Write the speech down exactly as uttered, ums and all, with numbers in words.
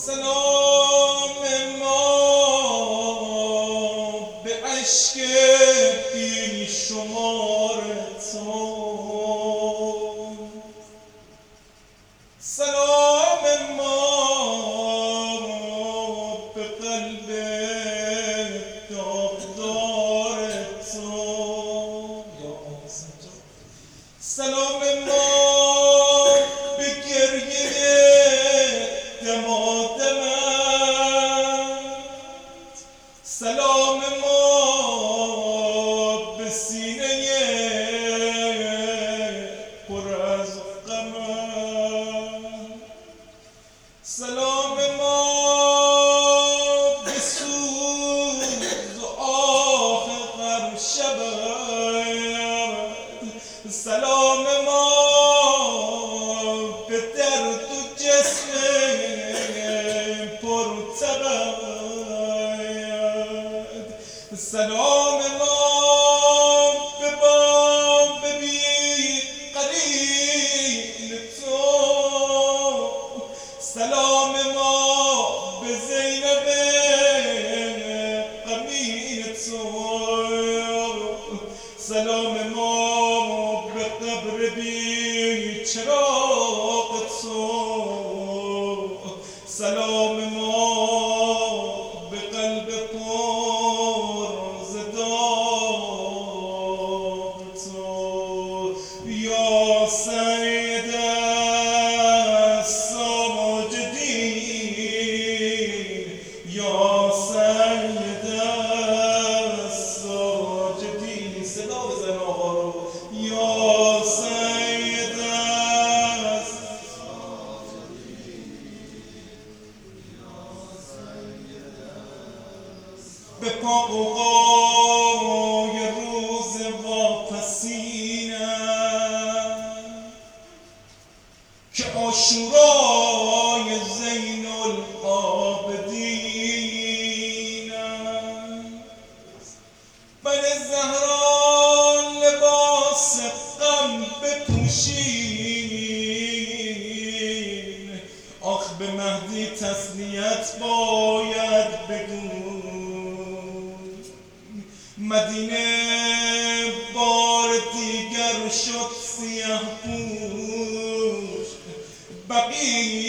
سلام ما به عشق بی شمار تو، سلام ما به قلب داغدار تو، سلام ما به گریه دمادمت، سلام ما به سینه پر از غمت، سلام ما به سوز و آه هر شبت، سلام ما به درد و جسم پرتبت، سلام ما به بام بی قلیل تو، سلام ما به زینب غمین تو، سلام ما به قبر بی چراغ تو، سلام ما به قلب پر ز داغ تو، یا سید الساجدین، یا سید الساجدین، صدا بزن آقا رو، یا سید به پاقوقای روز واپسینم که عاشورای زین العابدینم، بن زهرا لباس غم بپوشین، آخ به مهدی تسلیت باید بگو، مدینه بار دیگر شد سیه پوش، بقیه